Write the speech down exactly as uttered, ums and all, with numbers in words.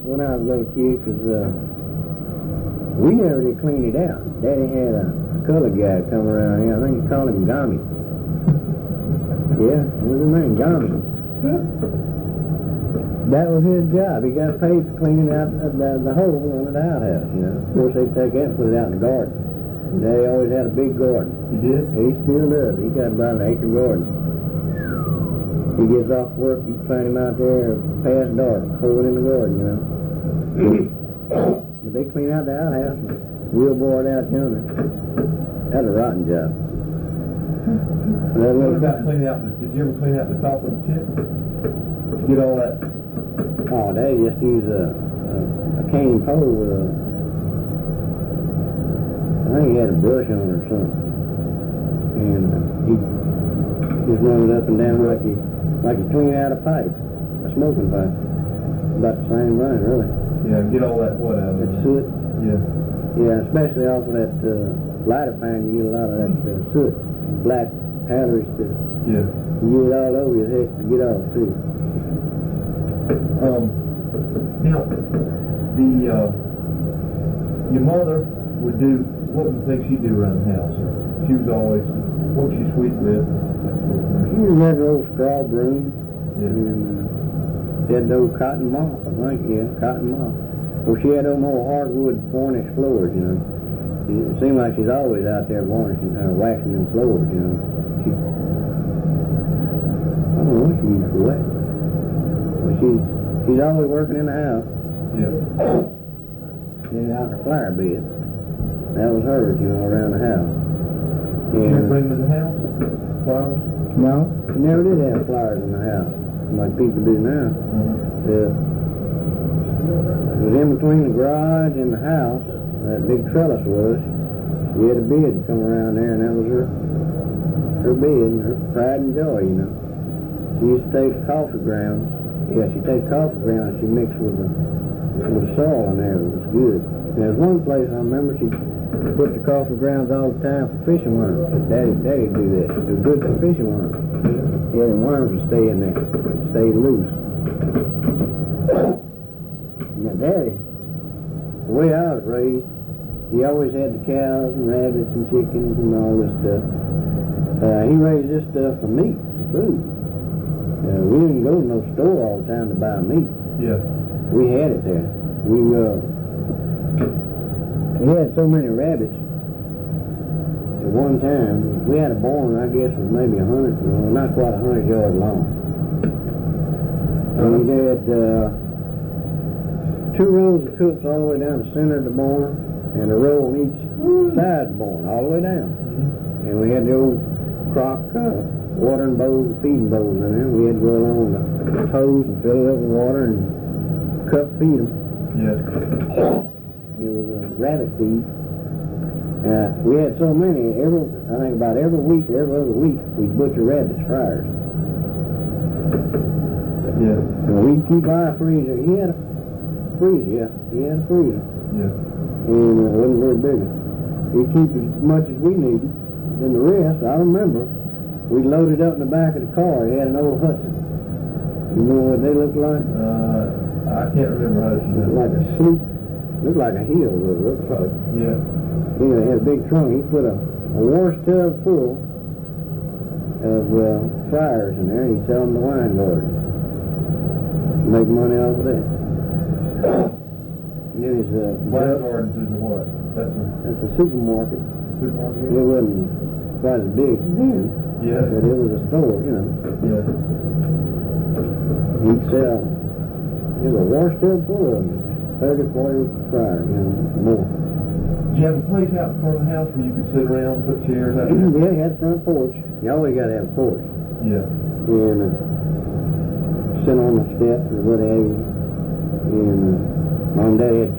when I was a little kid, because uh, we never did clean it out. Daddy had a colored guy come around here. I think he called him Gami. Yeah, what was his name? Gami. That was his job. He got paid for cleaning out the, the, the hole under the outhouse, you know. Of course, they'd take that and put it out in the garden. Daddy always had a big garden. He did? He still does. He got about an acre garden. He gets off work, you can find him out there past dark, hoeing in the garden, you know. But they clean out the outhouse and wheelbarrow it out yonder. That's a rotten job. What about cleaning out the, did you ever clean out the top of the chip? Get all that? Oh, they just use a, a, a cane pole with a, I think he had a brush on it or something. And uh, he just run it up and down like he, like you clean out a pipe, a smoking pipe. About the same run, really. Yeah, get all that what out of it? That soot. Yeah. Yeah, especially off of that uh, lighter pan, you get a lot of that uh, soot, black powdery stuff. Yeah. You get it all over your head to get off, too. Um, now, the, uh, your mother would do, what were the things she'd do around the house? Or she was always, what was she sweet with? She was that old straw broom. Yeah. And uh, she had the old cotton mop, I think, yeah, cotton mop. Well, she had those old hardwood varnish floors, you know. It seemed like she's always out there varnishing, or waxing them floors, you know. She, I don't know what she used for wax. But she's, she's always working in the house. Yeah. Then out in the flower bed. That was hers, you know, around the house. Did you ever bring them in the house? Flowers? No, we never did have flowers in the house, like people do now. Uh-huh. Uh, it was in between the garage and the house, that big trellis was. She had a bed to come around there, and that was her her bed and her pride and joy, you know. She used to take coffee grounds. Yeah, she'd take coffee grounds she mixed with the, with the soil in there. It was good. And there was one place I remember she put the coffee grounds all the time for fishing worms. Daddy, Daddy'd do that. It was good for fishing worms. Yeah, the worms would stay in there, stay loose. Now, Daddy, the way I was raised, he always had the cows and rabbits and chickens and all this stuff. Uh, he raised this stuff for meat, for food. Uh, we didn't go to no store all the time to buy meat. Yeah. We had it there. We, uh, he had so many rabbits at one time. We had a barn, I guess, was maybe a hundred, well, not quite a hundred yards long. And we had, uh, two rows of cooks all the way down the center of the barn, and a row on each side of the barn, all the way down. Mm-hmm. And we had the old crock uh, watering bowls and feeding bowls in there. We had to go along the toes and fill it up with water and cup feed them. Yeah. It was a rabbit feed. Uh, we had so many, every, I think about every week or every other week, we'd butcher rabbits for ours. Yeah. And we'd keep our freezer. He had a freezer, yeah. He had a freezer. Yeah. And uh, it wasn't very big. He'd keep as much as we needed. Then the rest, I remember, we loaded up in the back of the car. He had an old Hudson. You know what they looked like? Uh, I can't remember how to say it. Like a sloop. Looked like a hill, it looked like. Yeah. You know, it had a big trunk. He put a, a wash tub full of uh, fryers in there, and he'd sell them to wine gardens. Make money off of that. And then his uh, Wine gardens is a what? That's a that's a supermarket. supermarket? It wasn't quite as big then, Yeah. but it was a store, you know. Yeah. He'd sell, there's a wash tub full of them, thirty, forty fryers, you know, more. Did you have a place out in front of the house where you could sit around and put chairs out there? Yeah, he had a front porch. You always got to have a porch. Yeah. And uh, sit on the steps or what have you. And uh, Mom and Dad had